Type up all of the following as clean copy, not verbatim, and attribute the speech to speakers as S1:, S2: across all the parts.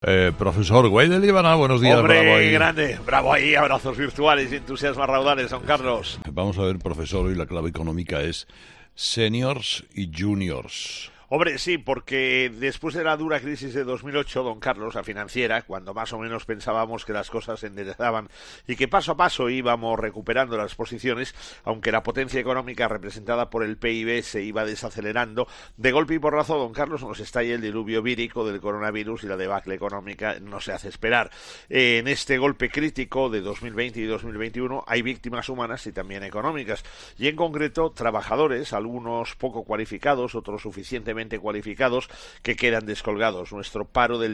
S1: Profesor Güey de Líbana, buenos días.
S2: Hombre,
S1: bravo ahí.
S2: grande, bravo ahí, abrazos virtuales y entusiasmas raudales, don Carlos.
S1: Vamos a ver, profesor, hoy la clave económica es seniors y juniors.
S2: Hombre, sí, porque después de la dura crisis de 2008, don Carlos, la financiera, cuando más o menos pensábamos que las cosas se enderezaban y que paso a paso íbamos recuperando las posiciones, aunque la potencia económica representada por el PIB se iba desacelerando, de golpe y porrazo, don Carlos, nos estalla el diluvio vírico del coronavirus y la debacle económica no se hace esperar. En este golpe crítico de 2020 y 2021 hay víctimas humanas y también económicas, y en concreto trabajadores, algunos poco cualificados, otros suficientemente cualificados, que quedan descolgados. Nuestro paro del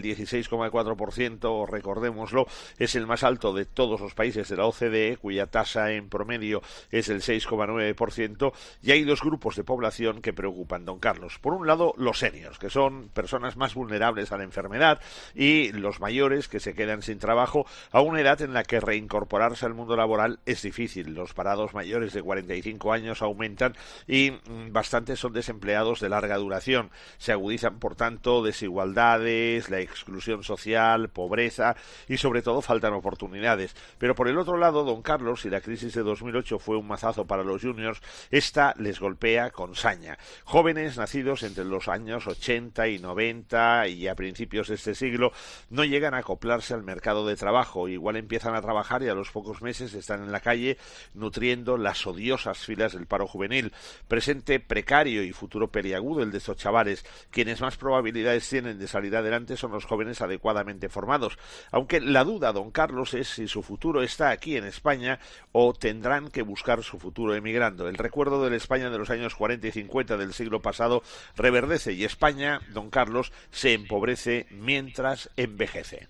S2: 16,4%, recordémoslo, es el más alto de todos los países de la OCDE, cuya tasa en promedio es el 6,9%, y hay dos grupos de población que preocupan, don Carlos. Por un lado, los seniors, que son personas más vulnerables a la enfermedad, y los mayores, que se quedan sin trabajo a una edad en la que reincorporarse al mundo laboral es difícil. Los parados mayores de 45 años aumentan y bastantes son desempleados de larga duración. Se agudizan, por tanto, desigualdades, la exclusión social, pobreza y, sobre todo, faltan oportunidades. Pero, por el otro lado, don Carlos, si la crisis de 2008 fue un mazazo para los juniors, esta les golpea con saña. Jóvenes nacidos entre los años 80 y 90 y a principios de este siglo no llegan a acoplarse al mercado de trabajo. Igual empiezan a trabajar y a los pocos meses están en la calle nutriendo las odiosas filas del paro juvenil. Presente precario y futuro peliagudo el de estos chavales. Quienes más probabilidades tienen de salir adelante son los jóvenes adecuadamente formados, aunque la duda, don Carlos, es si su futuro está aquí en España o tendrán que buscar su futuro emigrando. El recuerdo de la España de los años 40 y 50 del siglo pasado reverdece y España, don Carlos, se empobrece mientras envejece.